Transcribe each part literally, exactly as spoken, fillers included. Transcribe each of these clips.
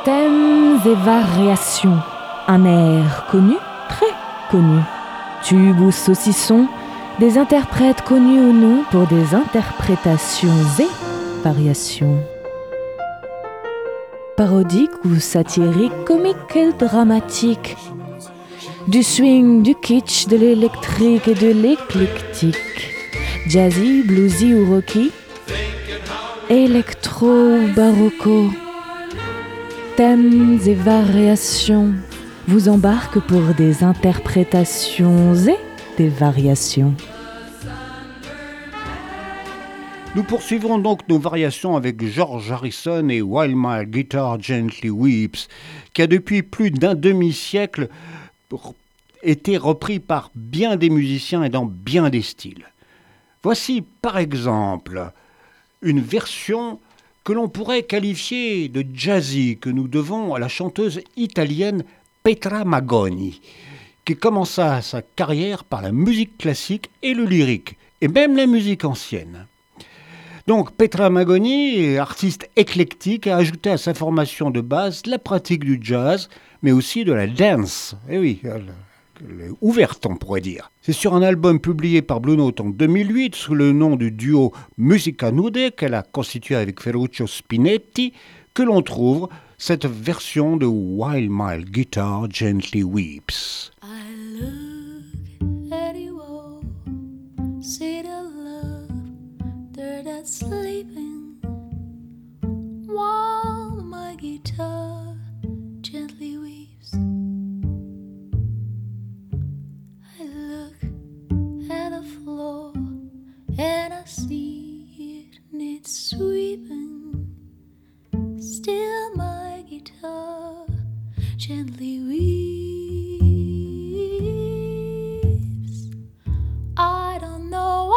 Thèmes et variations. Un air connu, très connu. Tube ou saucisson, des interprètes connus ou non pour des interprétations et variations. Parodique ou satirique, comique et dramatique. Du swing, du kitsch, de l'électrique et de l'éclectique. Jazzy, bluesy ou rocky. Électro ou barocco. Thèmes et variations vous embarquent pour des interprétations et des variations. Nous poursuivrons donc nos variations avec George Harrison et While My Guitar Gently Weeps, qui a depuis plus d'un demi-siècle été repris par bien des musiciens et dans bien des styles. Voici par exemple une version que l'on pourrait qualifier de jazzy, que nous devons à la chanteuse italienne Petra Magoni, qui commença sa carrière par la musique classique et le lyrique, et même la musique ancienne. Donc Petra Magoni, artiste éclectique, a ajouté à sa formation de base la pratique du jazz, mais aussi de la dance. Eh oui, elle, elle est ouverte, on pourrait dire. C'est sur un album publié par Blue Note en deux mille huit, sous le nom du duo Musica Nude, qu'elle a constitué avec Ferruccio Spinetti, que l'on trouve cette version de While My Guitar Gently Weeps. I look at you all, see the love, they're that sleeping, while my guitar gently weeps. I look at the floor and I see it needs sweeping, still my guitar gently weeps. I don't know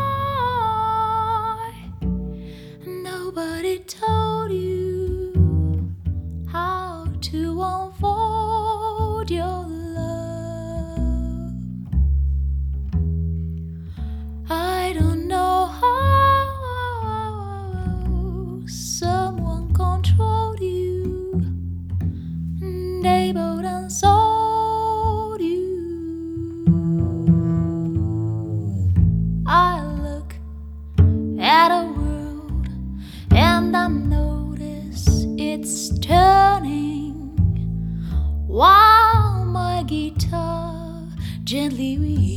why nobody told you how to unfold your love. I don't know how someone controlled you, they both unsold you. I look at a world and I notice it's turning while my guitar gently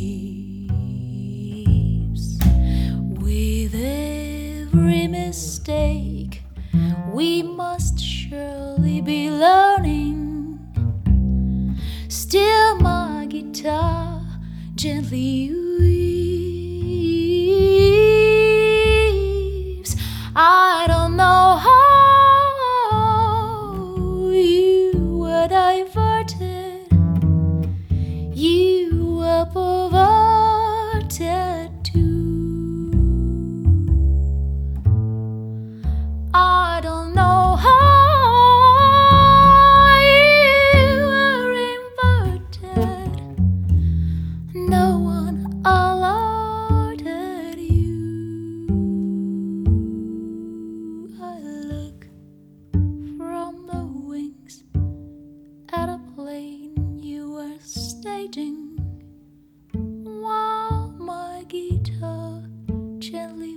weeps. With every mistake we must surely be learning, still my guitar gently weeps. I don't know how you were diverted, you were perverted too. I don't know how you were inverted, no one alerted you. I look from the wings at a plane you were staging, while my guitar gently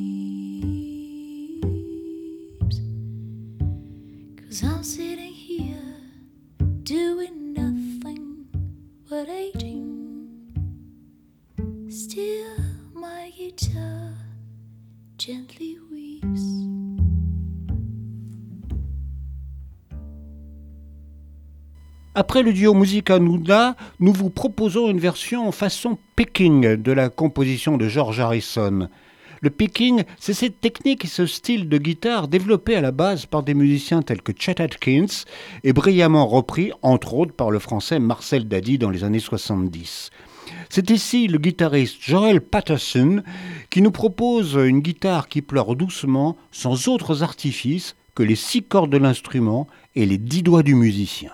weeps. 'Cause I'm sitting here doing nothing but aging, still my guitar gently weeps. Après le duo Musica Nuda, nous vous proposons une version façon picking de la composition de George Harrison. Le picking, c'est cette technique et ce style de guitare développé à la base par des musiciens tels que Chet Atkins et brillamment repris, entre autres, par le français Marcel Dady dans les années soixante-dix. C'est ici le guitariste Joel Patterson qui nous propose une guitare qui pleure doucement, sans autres artifices que les six cordes de l'instrument et les dix doigts du musicien.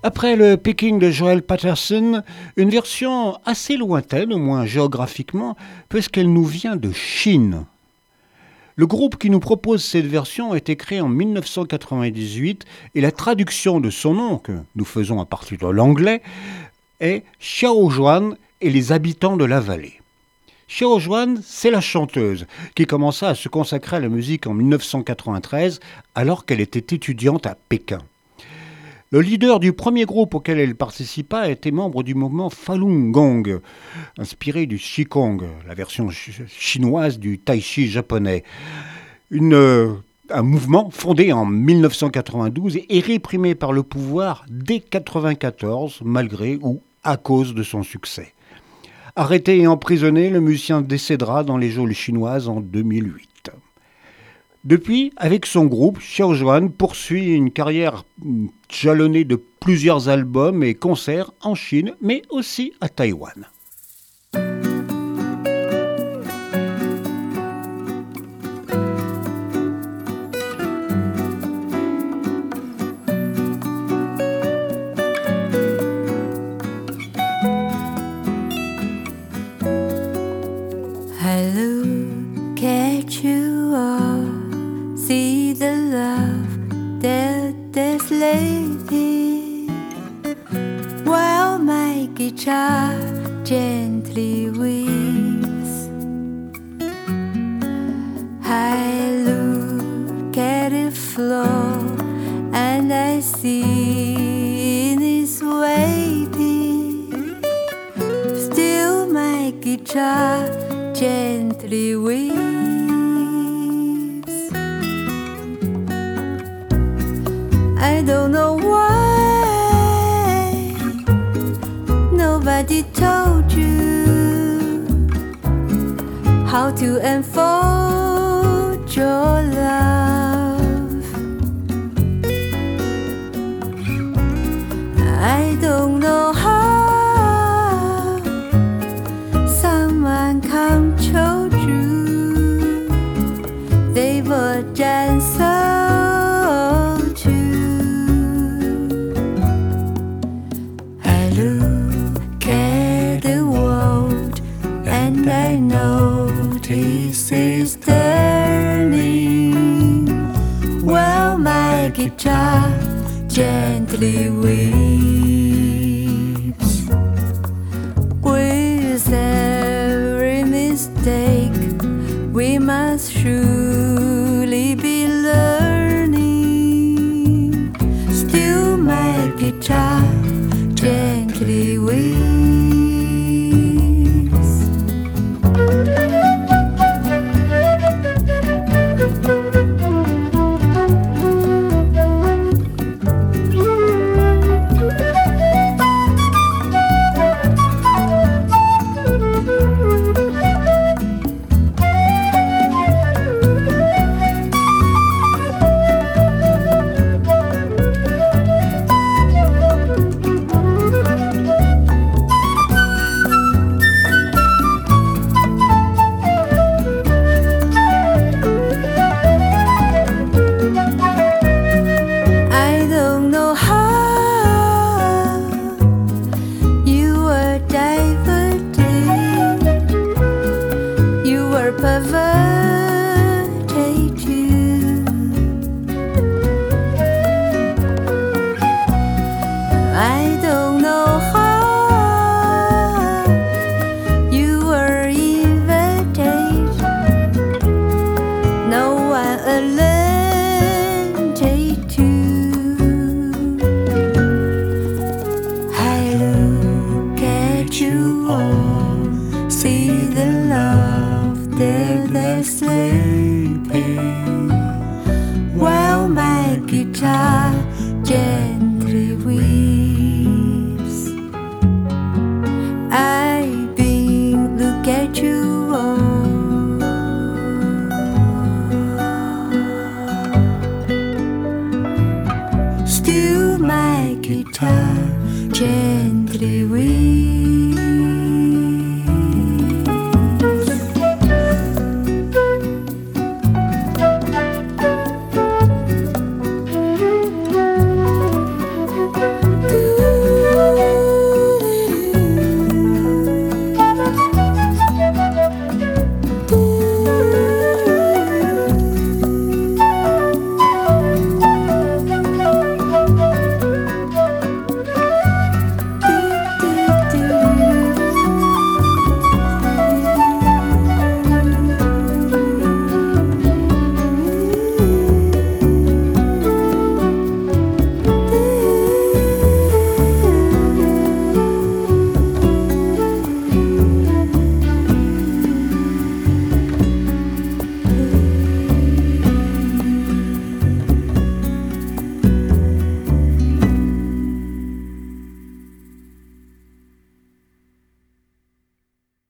Après le Peking de Joel Patterson, une version assez lointaine, au moins géographiquement, puisqu'elle nous vient de Chine. Le groupe qui nous propose cette version a été créé en mille neuf cent quatre-vingt-dix-huit et la traduction de son nom, que nous faisons à partir de l'anglais, est Xiao Zhuan et les habitants de la vallée. Xiao Zhuan, c'est la chanteuse qui commença à se consacrer à la musique en mille neuf cent quatre-vingt-treize alors qu'elle était étudiante à Pékin. Le leader du premier groupe auquel elle participa était membre du mouvement Falun Gong, inspiré du Qigong, la version ch- chinoise du Tai Chi japonais. Une, euh, un mouvement fondé en mille neuf cent quatre-vingt-douze et réprimé par le pouvoir dès mille neuf cent quatre-vingt-quatorze, malgré ou à cause de son succès. Arrêté et emprisonné, le musicien décédera dans les geôles chinoises en deux mille huit. Depuis, avec son groupe, Xiao Zhuan poursuit une carrière jalonnée de plusieurs albums et concerts en Chine, mais aussi à Taïwan. Gently weeps. I look at the floor and I see in its waiting. Still my guitar gently weeps. I don't know why nobody told you how to unfold your love. I don't know how someone come told you they were just so too. I look at the world and I notice it's turning. Well, my guitar gently weeps. With every mistake, we must surely be learning. Still, my guitar gently weeps. You all